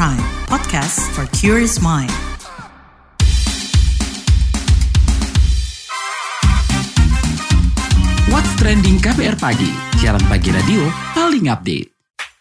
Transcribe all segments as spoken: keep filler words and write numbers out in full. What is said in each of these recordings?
Prime, podcast for curious mind. What's Trending K B R Pagi, siaran pagi radio paling update.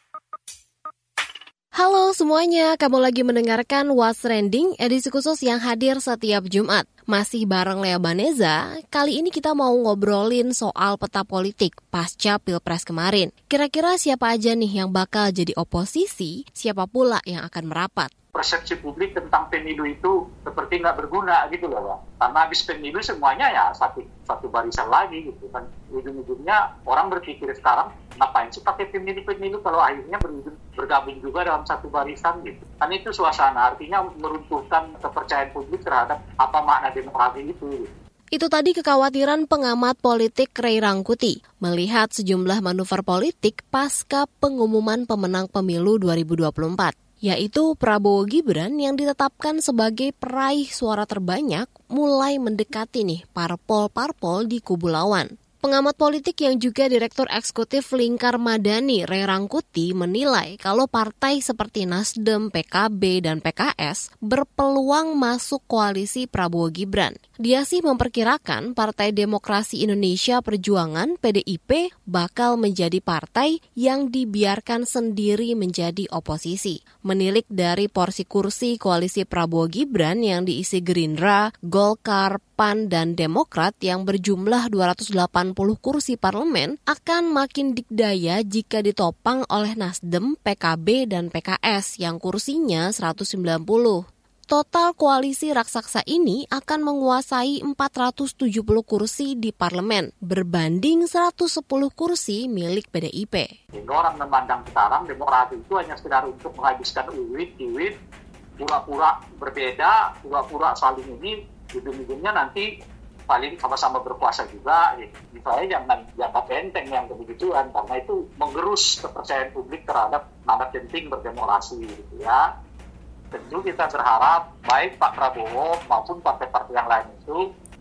Halo semuanya, kamu lagi mendengarkan What's Trending, edisi khusus yang hadir setiap Jumat. Masih bareng Lea Baneza, kali ini kita mau ngobrolin soal peta politik pasca Pilpres kemarin. Kira-kira siapa aja nih yang bakal jadi oposisi, siapa pula yang akan merapat? Persepsi publik tentang pemilu itu seperti nggak berguna gitu loh, Bang. Karena habis pemilu semuanya ya satu satu barisan lagi gitu kan. Ujung-ujungnya orang berpikir sekarang ngapain sih pakai pemilu-pemilu kalau akhirnya berujung bergabung juga dalam satu barisan gitu. Kan itu suasana, artinya meruntuhkan kepercayaan publik terhadap apa makna demokrasi itu. Gitu. Itu tadi kekhawatiran pengamat politik Ray Rangkuti melihat sejumlah manuver politik pasca pengumuman pemenang pemilu dua ribu dua puluh empat. Yaitu Prabowo Gibran yang ditetapkan sebagai peraih suara terbanyak mulai mendekati nih parpol-parpol di kubu lawan. Pengamat politik yang juga Direktur Eksekutif Lingkar Madani, Ray Rangkuti, menilai kalau partai seperti Nasdem, P K B, dan P K S berpeluang masuk koalisi Prabowo Gibran. Dia sih memperkirakan Partai Demokrasi Indonesia Perjuangan, P D I P, bakal menjadi partai yang dibiarkan sendiri menjadi oposisi. Menilik dari porsi kursi koalisi Prabowo Gibran yang diisi Gerindra, Golkar, P A N, dan Demokrat yang berjumlah dua ratus delapan puluh kursi parlemen akan makin dikdaya jika ditopang oleh Nasdem, P K B, dan P K S yang kursinya seratus sembilan puluh. Total koalisi raksasa ini akan menguasai empat ratus tujuh puluh kursi di parlemen, berbanding seratus sepuluh kursi milik P D I P. Orang memandang sekarang demokrasi itu hanya sekedar untuk menghabiskan uwit-uwit, pura-pura berbeda, pura-pura saling ini, ujung-ujungnya nanti paling sama-sama berkuasa juga. Saya jangan dianggap enteng yang begituan, karena itu menggerus kepercayaan publik terhadap nama penting berdemokrasi gitu ya. Tentu kita berharap baik Pak Prabowo maupun partai-partai yang lain itu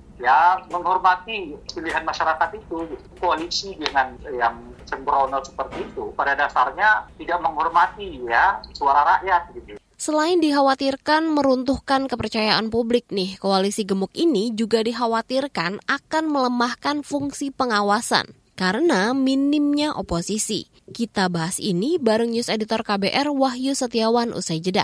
ya menghormati pilihan masyarakat itu. Koalisi dengan yang sembrono seperti itu pada dasarnya tidak menghormati ya suara rakyat gitu. Selain dikhawatirkan meruntuhkan kepercayaan publik nih, koalisi gemuk ini juga dikhawatirkan akan melemahkan fungsi pengawasan karena minimnya oposisi. Kita bahas ini bareng News Editor K B R Wahyu Setiawan usai jeda.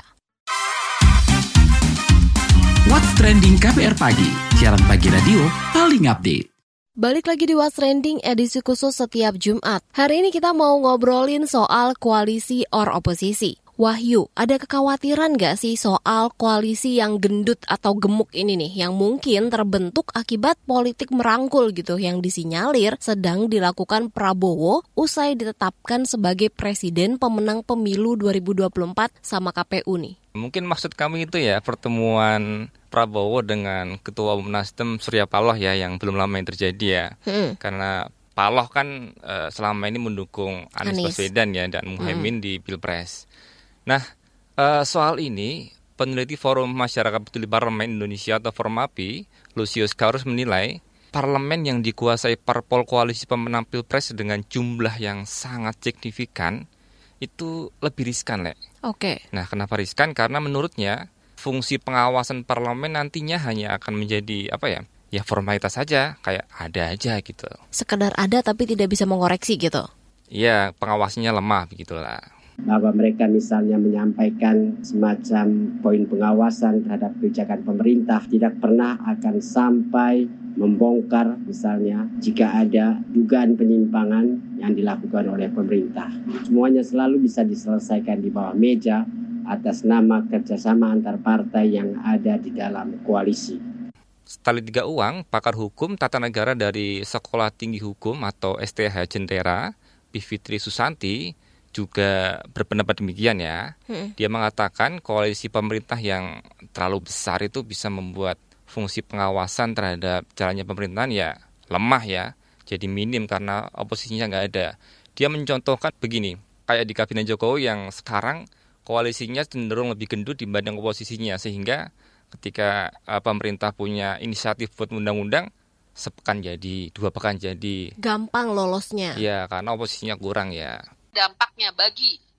What's Trending K B R Pagi, siaran pagi radio paling update. Balik lagi di What's Trending edisi khusus setiap Jumat. Hari ini kita mau ngobrolin soal koalisi or oposisi. Wahyu, ada kekhawatiran nggak sih soal koalisi yang gendut atau gemuk ini nih, yang mungkin terbentuk akibat politik merangkul gitu, yang disinyalir sedang dilakukan Prabowo usai ditetapkan sebagai presiden pemenang pemilu dua ribu dua puluh empat sama K P U nih? Mungkin maksud kami itu ya pertemuan Prabowo dengan Ketua Umum Nasdem Surya Paloh ya, yang belum lama yang terjadi ya. Hmm. Karena Paloh kan uh, selama ini mendukung Anies, Anies. Baswedan ya dan Muhaimin hmm. di Pilpres. Nah, uh, soal ini, peneliti Forum Masyarakat Peduli Parlemen Indonesia atau Formapi, Lucius Carus menilai, parlemen yang dikuasai parpol koalisi pemenang Pilpres dengan jumlah yang sangat signifikan, itu lebih riskan, Le. Oke. Nah, kenapa riskan? Karena menurutnya, fungsi pengawasan parlemen nantinya hanya akan menjadi, apa ya, ya formalitas saja, kayak ada aja gitu. Sekedar ada tapi tidak bisa mengoreksi gitu? Iya, pengawasnya lemah begitulah. Bahwa mereka misalnya menyampaikan semacam poin pengawasan terhadap kebijakan pemerintah tidak pernah akan sampai membongkar misalnya jika ada dugaan penyimpangan yang dilakukan oleh pemerintah. Semuanya selalu bisa diselesaikan di bawah meja atas nama kerjasama antar partai yang ada di dalam koalisi. Tali tiga uang, pakar hukum tata negara dari Sekolah Tinggi Hukum atau S T H Jentera, Bivitri Susanti, juga berpendapat demikian ya. Hmm. Dia mengatakan koalisi pemerintah yang terlalu besar itu bisa membuat fungsi pengawasan terhadap jalannya pemerintahan ya lemah ya. Jadi minim karena oposisinya nggak ada. Dia mencontohkan begini, kayak di kabinet Jokowi yang sekarang koalisinya cenderung lebih gendut dibanding oposisinya. Sehingga ketika uh, pemerintah punya inisiatif buat undang-undang, sepekan jadi, dua pekan jadi. Gampang lolosnya. Iya, karena oposisinya kurang ya. Dampaknya bagi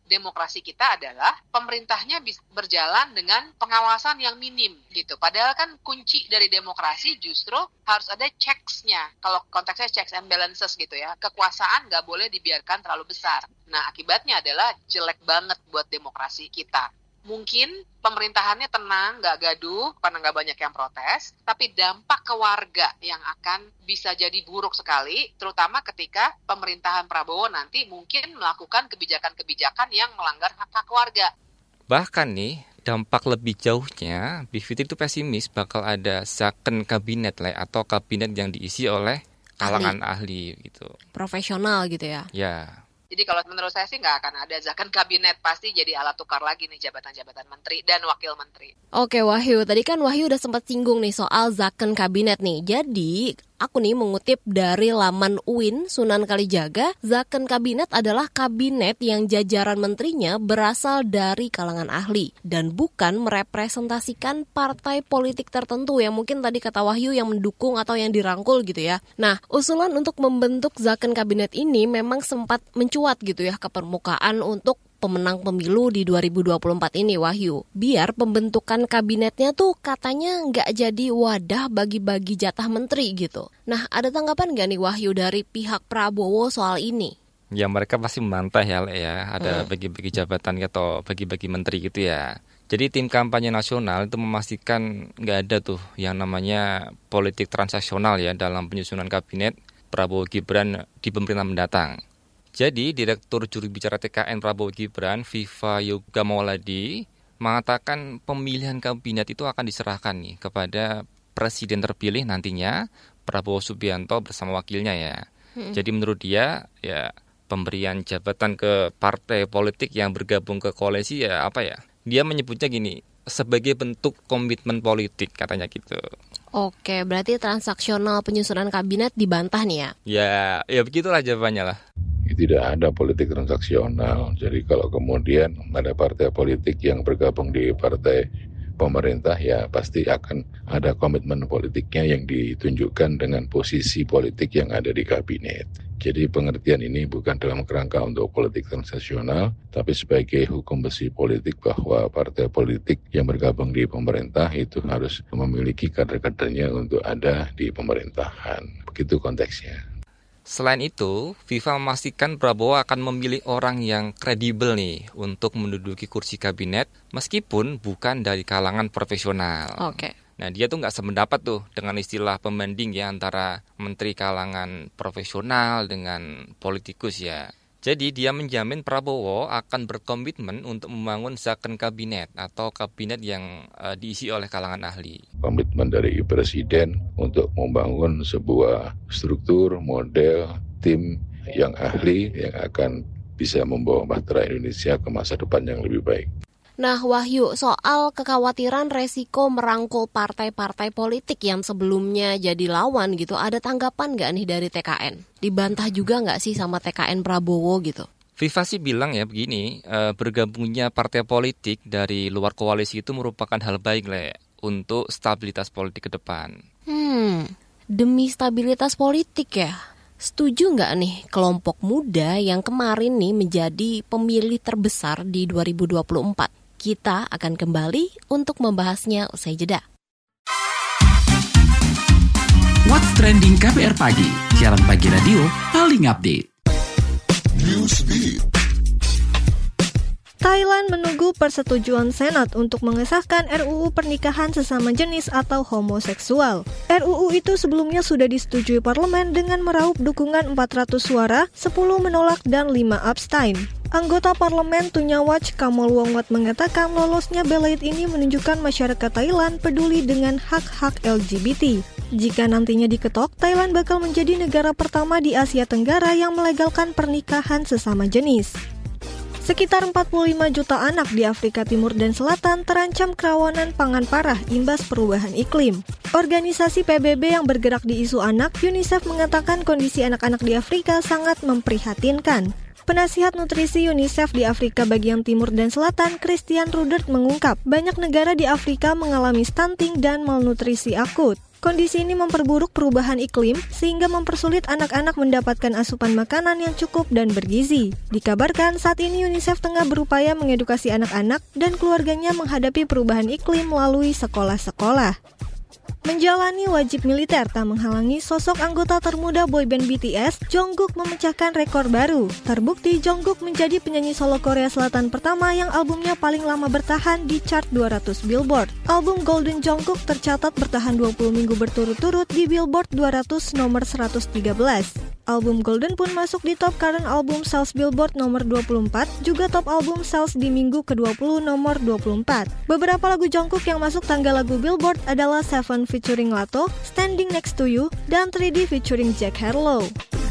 demokrasi kita adalah pemerintahnya bisa berjalan dengan pengawasan yang minim gitu. Padahal kan kunci dari demokrasi justru harus ada checks-nya. Kalau konteksnya checks and balances gitu ya. Kekuasaan nggak boleh dibiarkan terlalu besar. Nah, akibatnya adalah jelek banget buat demokrasi kita. Mungkin pemerintahannya tenang, nggak gaduh, karena nggak banyak yang protes, tapi dampak ke warga yang akan bisa jadi buruk sekali, terutama ketika pemerintahan Prabowo nanti mungkin melakukan kebijakan-kebijakan yang melanggar hak-hak warga. Bahkan nih, dampak lebih jauhnya, Bivitri itu pesimis bakal ada second kabinet lah, atau kabinet yang diisi oleh kalangan ahli, ahli gitu. Profesional gitu ya? Ya. Jadi kalau menurut saya sih nggak akan ada zakon kabinet, pasti jadi alat tukar lagi nih jabatan-jabatan menteri dan wakil menteri. Oke Wahyu, tadi kan Wahyu udah sempat singgung nih soal zakon kabinet nih. Jadi aku nih mengutip dari laman U I N Sunan Kalijaga, zakon kabinet adalah kabinet yang jajaran menterinya berasal dari kalangan ahli dan bukan merepresentasikan partai politik tertentu yang mungkin tadi kata Wahyu yang mendukung atau yang dirangkul gitu ya. Nah, usulan untuk membentuk zakon kabinet ini memang sempat mencuat gitu ya ke permukaan untuk pemenang pemilu di dua ribu dua puluh empat ini, Wahyu. Biar pembentukan kabinetnya tuh katanya nggak jadi wadah bagi-bagi jatah menteri gitu. Nah, ada tanggapan nggak nih, Wahyu, dari pihak Prabowo soal ini? Ya, mereka pasti membantah ya, Le, ya. Ada hmm. bagi-bagi jabatan atau bagi-bagi menteri gitu ya. Jadi tim kampanye nasional itu memastikan nggak ada tuh yang namanya politik transaksional ya dalam penyusunan kabinet Prabowo Gibran di pemerintahan mendatang. Jadi, Direktur Juru Bicara T K N Prabowo Gibran, Viva Yoga Mauladi, mengatakan pemilihan kabinet itu akan diserahkan nih kepada presiden terpilih nantinya, Prabowo Subianto bersama wakilnya ya. Hmm. Jadi menurut dia, ya pemberian jabatan ke partai politik yang bergabung ke koalisi ya apa ya? Dia menyebutnya gini, sebagai bentuk komitmen politik katanya gitu. Oke, berarti transaksional penyusunan kabinet dibantah nih ya? Ya, ya begitulah jawabannya lah. Tidak ada politik transaksional. Jadi kalau kemudian ada partai politik yang bergabung di partai pemerintah, ya pasti akan ada komitmen politiknya yang ditunjukkan dengan posisi politik yang ada di kabinet. Jadi pengertian ini bukan dalam kerangka untuk politik transaksional, tapi sebagai hukum besi politik bahwa partai politik yang bergabung di pemerintah itu harus memiliki kader-kadernya untuk ada di pemerintahan. Begitu konteksnya. Selain itu, Viva memastikan Prabowo akan memilih orang yang kredibel nih untuk menduduki kursi kabinet meskipun bukan dari kalangan profesional. Oke. Nah, dia tuh nggak sependapat tuh dengan istilah pembanding ya antara menteri kalangan profesional dengan politikus ya. Jadi dia menjamin Prabowo akan berkomitmen untuk membangun zakon kabinet atau kabinet yang uh, diisi oleh kalangan ahli. Komitmen dari Presiden untuk membangun sebuah struktur, model, tim yang ahli yang akan bisa membawa bahtera Indonesia ke masa depan yang lebih baik. Nah, Wahyu, soal kekhawatiran resiko merangkul partai-partai politik yang sebelumnya jadi lawan gitu, ada tanggapan nggak nih dari T K N? Dibantah juga nggak sih sama T K N Prabowo gitu? Viva sih bilang ya begini, eh, bergabungnya partai politik dari luar koalisi itu merupakan hal baik Le, untuk stabilitas politik ke depan. Hmm, demi stabilitas politik ya? Setuju nggak nih kelompok muda yang kemarin nih menjadi pemilih terbesar di dua ribu dua puluh empat? Kita akan kembali untuk membahasnya usai jeda. What's Trending K P R Pagi, siaran pagi radio paling update. Newsbeat. Thailand menunggu persetujuan Senat untuk mengesahkan R U U pernikahan sesama jenis atau homoseksual. R U U itu sebelumnya sudah disetujui parlemen dengan meraup dukungan empat ratus suara, sepuluh menolak dan lima abstain. Anggota parlemen Tunyawach Kamal Wongwat mengatakan lolosnya ballot ini menunjukkan masyarakat Thailand peduli dengan hak-hak L G B T. Jika nantinya diketok, Thailand bakal menjadi negara pertama di Asia Tenggara yang melegalkan pernikahan sesama jenis. Sekitar empat puluh lima juta anak di Afrika Timur dan Selatan terancam kerawanan pangan parah imbas perubahan iklim. Organisasi P B B yang bergerak di isu anak, UNICEF mengatakan kondisi anak-anak di Afrika sangat memprihatinkan. Penasihat nutrisi UNICEF di Afrika bagian timur dan selatan, Christian Rudert mengungkap, banyak negara di Afrika mengalami stunting dan malnutrisi akut. Kondisi ini memperburuk perubahan iklim sehingga mempersulit anak-anak mendapatkan asupan makanan yang cukup dan bergizi. Dikabarkan saat ini UNICEF tengah berupaya mengedukasi anak-anak dan keluarganya menghadapi perubahan iklim melalui sekolah-sekolah. Menjalani wajib militer tak menghalangi sosok anggota termuda boyband B T S, Jungkook memecahkan rekor baru. Terbukti Jungkook menjadi penyanyi solo Korea Selatan pertama yang albumnya paling lama bertahan di chart dua ratus Billboard. Album Golden Jungkook tercatat bertahan dua puluh minggu berturut-turut di Billboard dua ratus nomor seratus tiga belas. Album Golden pun masuk di top current album sales Billboard nomor dua puluh empat, juga top album sales di minggu ke dua puluh nomor dua puluh empat. Beberapa lagu Jungkook yang masuk tanggal lagu Billboard adalah Seven featuring Lato, Standing Next to You, dan three D featuring Jack Harlow.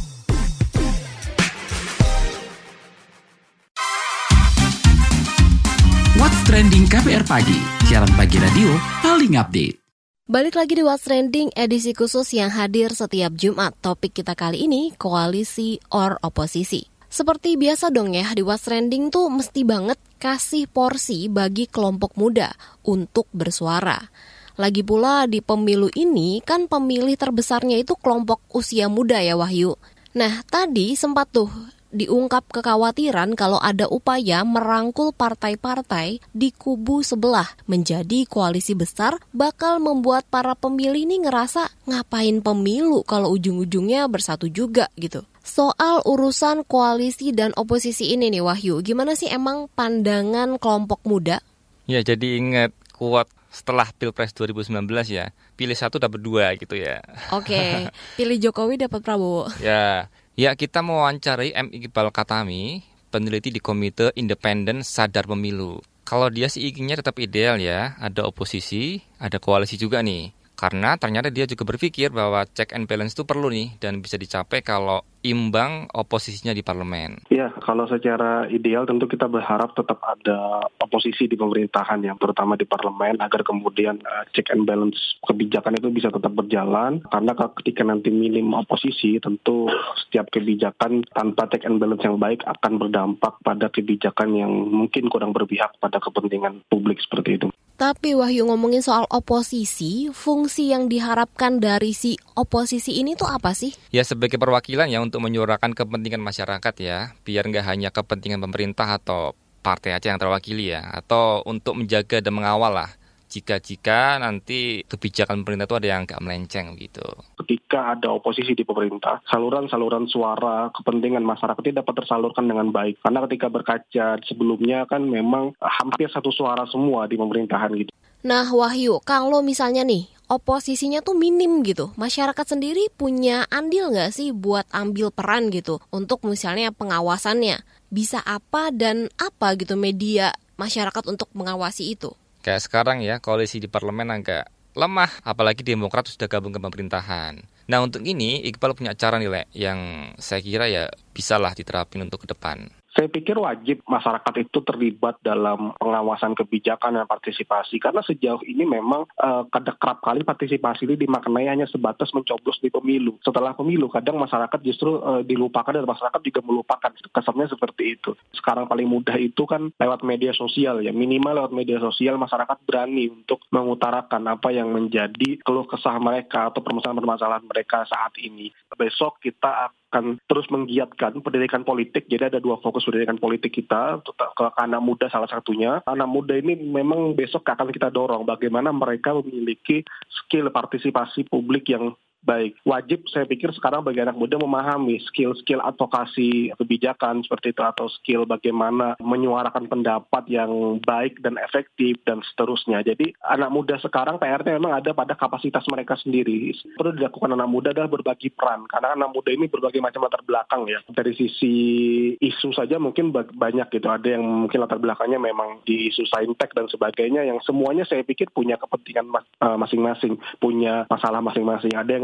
What's Trending K P R Pagi, siaran pagi radio paling update. Balik lagi di What's Trending, edisi khusus yang hadir setiap Jumat. Topik kita kali ini, koalisi or oposisi. Seperti biasa dong ya, di What's Trending tuh mesti banget kasih porsi bagi kelompok muda untuk bersuara. Lagi pula di pemilu ini kan pemilih terbesarnya itu kelompok usia muda ya Wahyu. Nah tadi sempat tuh diungkap kekhawatiran kalau ada upaya merangkul partai-partai di kubu sebelah menjadi koalisi besar bakal membuat para pemilih ini ngerasa ngapain pemilu kalau ujung-ujungnya bersatu juga gitu. Soal urusan koalisi dan oposisi ini nih Wahyu, gimana sih emang pandangan kelompok muda? Ya jadi ingat kuat setelah Pilpres dua ribu sembilan belas ya, pilih satu dapat dua gitu ya. Oke, pilih Jokowi dapat Prabowo. Ya. Ya, kita mewawancarai M. Iqbal Khatami, peneliti di Komite Independen Sadar Pemilu. Kalau dia sih inginnya tetap ideal ya, ada oposisi, ada koalisi juga nih. Karena ternyata dia juga berpikir bahwa check and balance itu perlu nih dan bisa dicapai kalau imbang oposisinya di parlemen. Ya, kalau secara ideal tentu kita berharap tetap ada oposisi di pemerintahan yang terutama di parlemen agar kemudian uh, check and balance kebijakan itu bisa tetap berjalan. Karena ketika nanti minim oposisi, tentu setiap kebijakan tanpa check and balance yang baik akan berdampak pada kebijakan yang mungkin kurang berpihak pada kepentingan publik seperti itu. Tapi Wahyu ngomongin soal oposisi, fungsi yang diharapkan dari si oposisi ini tuh apa sih? Ya sebagai perwakilan ya untuk menyuarakan kepentingan masyarakat ya, biar nggak hanya kepentingan pemerintah atau partai aja yang terwakili ya, atau untuk menjaga dan mengawal lah jika-jika nanti kebijakan pemerintah itu ada yang nggak melenceng gitu. Ketika ada oposisi di pemerintah, saluran-saluran suara kepentingan masyarakat itu dapat tersalurkan dengan baik. Karena ketika berkaca sebelumnya kan memang hampir satu suara semua di pemerintahan gitu. Nah Wahyu, kalau misalnya nih oposisinya tuh minim gitu, masyarakat sendiri punya andil nggak sih buat ambil peran gitu untuk misalnya pengawasannya? Bisa apa dan apa gitu media masyarakat untuk mengawasi itu? Kayak sekarang ya, koalisi di parlemen agak lemah, apalagi Demokrat sudah gabung ke pemerintahan. Nah untuk ini, Iqbal punya cara nih, Le, yang saya kira ya bisalah diterapin untuk ke depan. Saya pikir wajib masyarakat itu terlibat dalam pengawasan kebijakan dan partisipasi. Karena sejauh ini memang uh, kadang kerap kali partisipasi ini dimaknai hanya sebatas mencoblos di pemilu. Setelah pemilu, kadang masyarakat justru uh, dilupakan dan masyarakat juga melupakan. Kesannya seperti itu. Sekarang paling mudah itu kan lewat media sosial ya. Minimal lewat media sosial masyarakat berani untuk mengutarakan apa yang menjadi keluh kesah mereka atau permasalahan-permasalahan mereka saat ini. Besok kita akan terus menggiatkan pendidikan politik. Jadi ada dua fokus pendidikan politik kita ke anak muda salah satunya. Anak muda ini memang besok akan kita dorong bagaimana mereka memiliki skill partisipasi publik yang baik. Wajib saya pikir sekarang bagi anak muda memahami skill-skill advokasi kebijakan seperti itu atau skill bagaimana menyuarakan pendapat yang baik dan efektif dan seterusnya. Jadi anak muda sekarang P R-nya memang ada pada kapasitas mereka sendiri. Perlu dilakukan anak muda adalah berbagi peran karena anak muda ini berbagai macam latar belakang ya. Dari sisi isu saja mungkin banyak gitu. Ada yang mungkin latar belakangnya memang di isu saintek dan sebagainya yang semuanya saya pikir punya kepentingan masing-masing, punya masalah masing-masing. Ada yang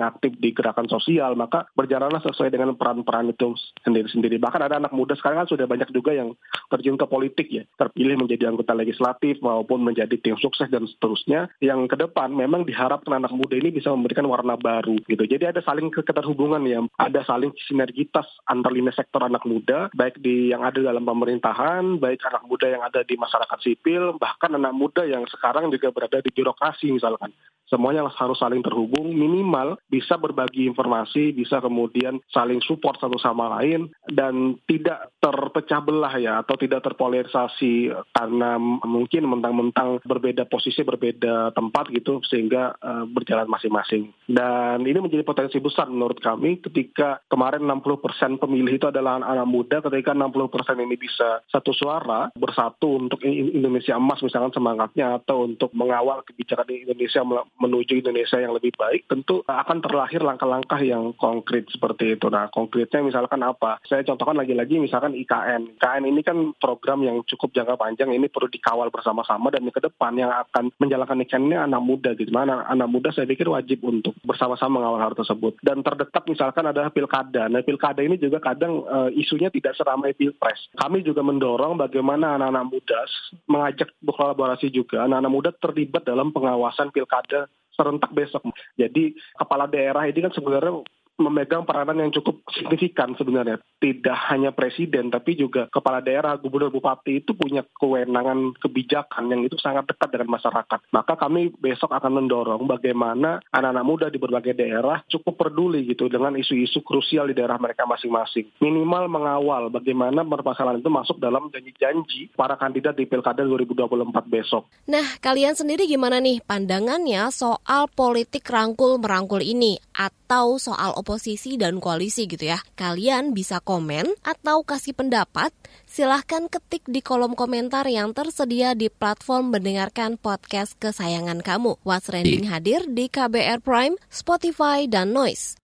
yang aktif di gerakan sosial, maka berjalanlah sesuai dengan peran-peran itu sendiri-sendiri. Bahkan ada anak muda sekarang kan sudah banyak juga yang terjun ke politik ya, terpilih menjadi anggota legislatif maupun menjadi tim sukses dan seterusnya, yang ke depan memang diharapkan anak muda ini bisa memberikan warna baru gitu. Jadi ada saling keterhubungan ya, ada saling sinergitas antar lini sektor anak muda, baik di yang ada dalam pemerintahan, baik anak muda yang ada di masyarakat sipil, bahkan anak muda yang sekarang juga berada di birokrasi misalkan. Semuanya harus saling terhubung, minimal bisa berbagi informasi, bisa kemudian saling support satu sama lain, dan tidak terpecah belah ya, atau tidak terpolarisasi karena mungkin mentang-mentang berbeda posisi, berbeda tempat gitu, sehingga uh, berjalan masing-masing. Dan ini menjadi potensi besar menurut kami ketika kemarin enam puluh persen pemilih itu adalah anak muda, ketika enam puluh persen ini bisa satu suara, bersatu untuk Indonesia emas misalkan semangatnya, atau untuk mengawal kebijakan Indonesia menuju Indonesia yang lebih baik, tentu akan terlahir langkah-langkah yang konkret seperti itu. Nah, konkretnya misalkan apa? Saya contohkan lagi-lagi misalkan I K N. I K N ini kan program yang cukup jangka panjang, ini perlu dikawal bersama-sama, dan ke depan yang akan menjalankan I K N ini anak muda gitu. Mana anak muda saya pikir wajib untuk bersama-sama mengawal hal tersebut. Dan terdekat misalkan adalah pilkada. Nah, pilkada ini juga kadang e, isunya tidak seramai pilpres. Kami juga mendorong bagaimana anak-anak muda mengajak berkolaborasi juga, anak-anak muda terlibat dalam pengawasan pilkada serentak besok. Jadi kepala daerah ini kan sebenarnya memegang peranan yang cukup signifikan sebenarnya. Tidak hanya presiden, tapi juga kepala daerah, gubernur, bupati itu punya kewenangan kebijakan yang itu sangat dekat dengan masyarakat. Maka kami besok akan mendorong bagaimana anak-anak muda di berbagai daerah cukup peduli gitu dengan isu-isu krusial di daerah mereka masing-masing. Minimal mengawal bagaimana permasalahan itu masuk dalam janji-janji para kandidat di Pilkada dua ribu dua puluh empat besok. Nah, kalian sendiri gimana nih pandangannya soal politik rangkul-merangkul ini atau soal oposisi dan koalisi gitu ya? Kalian bisa komen atau kasih pendapat, silahkan ketik di kolom komentar yang tersedia di platform mendengarkan podcast kesayangan kamu. What's Trending hadir di K B R Prime, Spotify, dan Noise.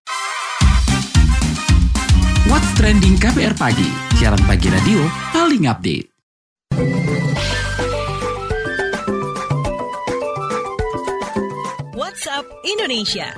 What's Trending K B R Pagi, siaran pagi radio paling update. WhatsApp Indonesia.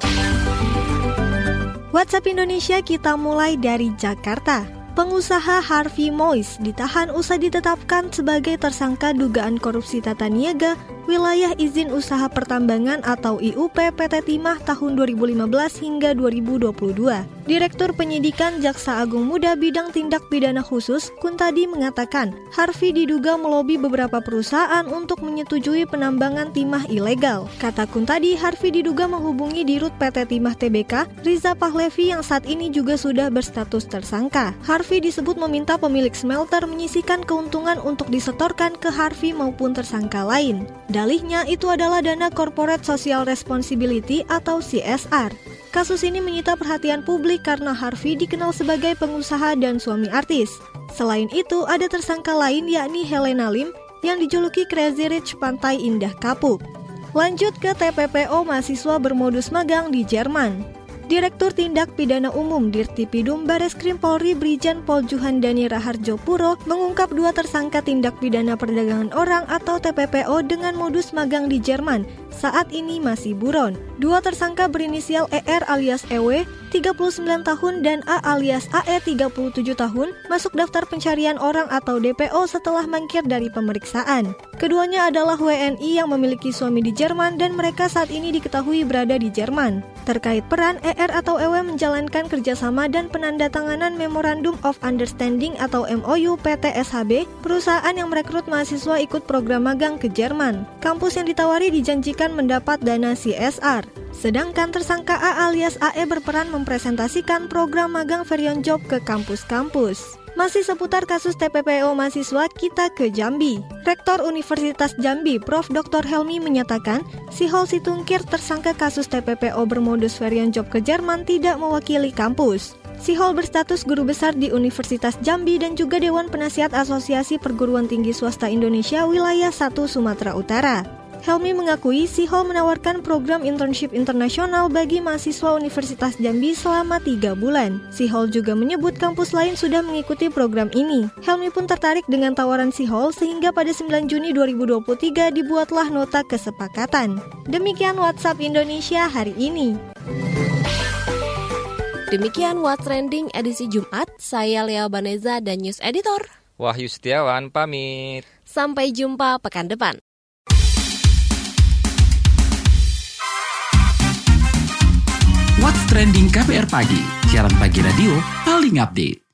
WhatsApp Indonesia kita mulai dari Jakarta. Pengusaha Harvey Moise ditahan usai ditetapkan sebagai tersangka dugaan korupsi tata niaga wilayah izin usaha pertambangan atau I U P P T Timah tahun dua ribu lima belas hingga dua ribu dua puluh dua. Direktur Penyidikan Jaksa Agung Muda Bidang Tindak Pidana Khusus Kuntadi mengatakan, Harvey diduga melobi beberapa perusahaan untuk menyetujui penambangan timah ilegal. Kata Kuntadi, Harvey diduga menghubungi Dirut P T Timah T B K, Riza Pahlevi yang saat ini juga sudah berstatus tersangka. Harvey disebut meminta pemilik smelter menyisihkan keuntungan untuk disetorkan ke Harvey maupun tersangka lain. Dalihnya itu adalah dana Corporate Social Responsibility atau C S R. Kasus ini menyita perhatian publik karena Harvey dikenal sebagai pengusaha dan suami artis. Selain itu, ada tersangka lain yakni Helena Lim yang dijuluki Crazy Rich Pantai Indah Kapuk. Lanjut ke T P P O mahasiswa bermodus magang di Jerman. Direktur Tindak Pidana Umum Dirtipidum Bareskrim Polri Brigjen Pol Juhandani Raharjo Puro mengungkap dua tersangka tindak pidana perdagangan orang atau T P P O dengan modus magang di Jerman. Saat ini masih buron. Dua tersangka berinisial E R alias E W, tiga puluh sembilan tahun, dan A alias A E, tiga puluh tujuh tahun, masuk daftar pencarian orang atau D P O setelah mangkir dari pemeriksaan. Keduanya adalah W N I yang memiliki suami di Jerman dan mereka saat ini diketahui berada di Jerman. Terkait peran, E R atau E W menjalankan kerjasama dan penandatanganan Memorandum of Understanding atau M O U P T S H B, perusahaan yang merekrut mahasiswa ikut program magang ke Jerman. Kampus yang ditawari dijanjikan mendapat dana C S R. Sedangkan tersangka A alias A E berperan mempresentasikan program magang Verion Job ke kampus-kampus. Masih seputar kasus T P P O mahasiswa, kita ke Jambi. Rektor Universitas Jambi, Profesor Doktor Helmi menyatakan, Sihol Situngkir tersangka kasus T P P O bermodus Verion Job ke Jerman tidak mewakili kampus. Sihol berstatus guru besar di Universitas Jambi dan juga Dewan Penasihat Asosiasi Perguruan Tinggi Swasta Indonesia Wilayah satu Sumatera Utara. Helmi mengakui Sihol menawarkan program internship internasional bagi mahasiswa Universitas Jambi selama tiga bulan. Sihol juga menyebut kampus lain sudah mengikuti program ini. Helmi pun tertarik dengan tawaran Sihol sehingga pada sembilan Juni dua ribu dua puluh tiga dibuatlah nota kesepakatan. Demikian WhatsApp Indonesia hari ini. Demikian What's Trending edisi Jumat. Saya Lea Baneza dan News Editor Wahyu Setiawan pamit. Sampai jumpa pekan depan. What's Trending K B R Pagi, siaran pagi radio paling update.